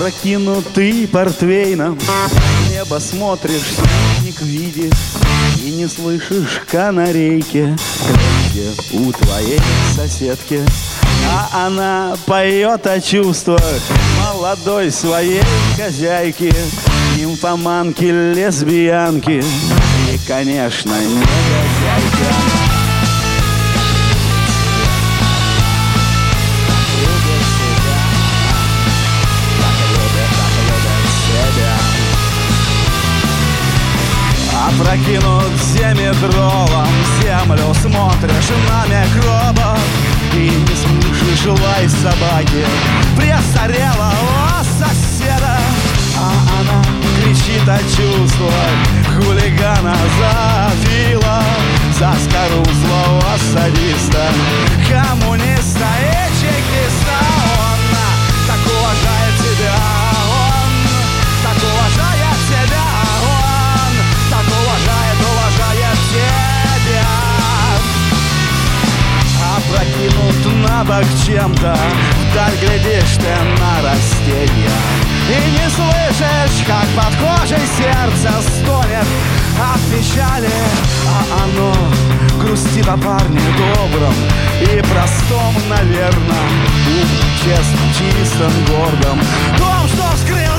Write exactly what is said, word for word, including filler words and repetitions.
Опрокинутый портвейном в небо смотришь, спутник видишь, и не слышишь канарейки где у твоей соседки. А она поет о чувствах молодой своей хозяйки, нимфоманки, лесбиянки и, конечно, негодяйка. Опрокинут семиметровым землю, смотришь на микробов и не слышишь лай собаки престарелого соседа. А она кричит о чувствах хулигана, зоофила, заскорузлого садиста, коммуниста и чекиста. Он так уважает тебя, он так уважает тебя, он так уважает, уважает тебя. Опрокинут на бок чем-то, вдаль глядишь ты на растения и не слышишь, как под кожей сердце стонет от печали. А оно грустит о парне добром и простом, наверно, умном, честном, чистом, гордом, том, что вскрыл